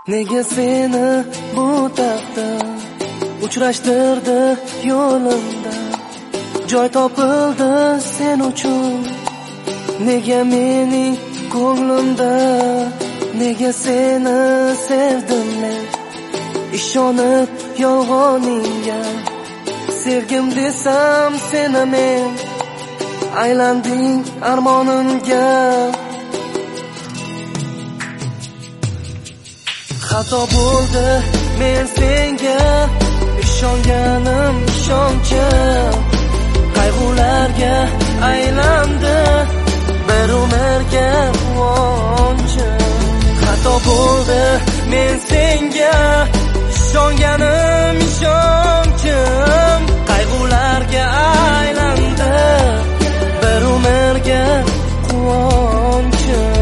Nega seni bu taqdir uchrashtirdi yo'limda, joy topildi sen uchun. Nega mening ko'nglimda, nega seni sevdim men, ishonib yolg'oningga. Sevgim desam seni men, aylanding armonimga. Xato bo'ldi men senga, ishonganim ishonchim qayg'ularga aylandi bir umrga quvonchim. Xato bo'ldi men senga, ishonganim ishonchim qayg'ularga aylandi bir umrga quvonchim.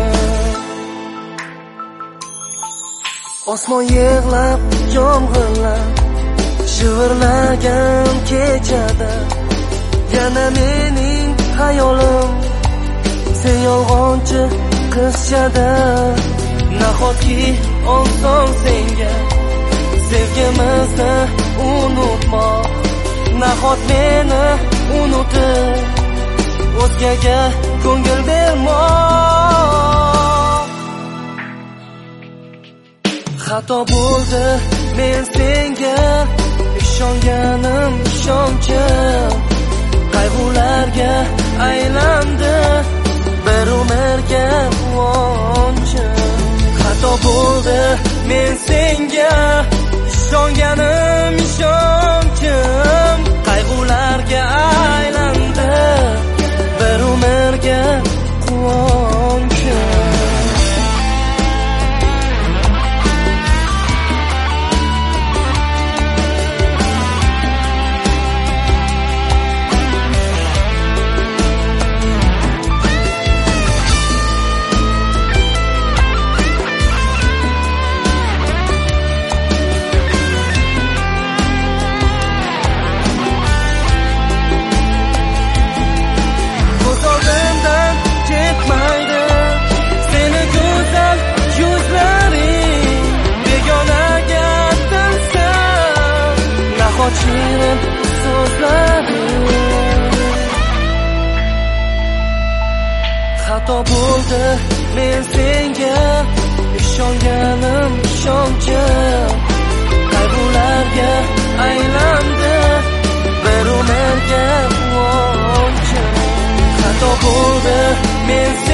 Osmon yig'lab, yomg'irlab shivirlagan kechada yana mening hayolim sen yolg'onchi qizchada. Nahotki oson senga sevgimizni unutmoq, nahot meni unutib o'zgaga ko'ngil bermoq. Xato bo'ldi men senga, ishonganim ishonchim qayg'ularga aylandi bir umrga quvonchim. Xato bo'ldi men senga, ishonganim ishonchim qayg'ularga aylandi bir umrga quvonchim. Shirin so'zlaring xato bo'ldi men senga, ishonganim ishonchim qayg'ularga aylandi bir umrga quvonchim. Xato bo'ldi men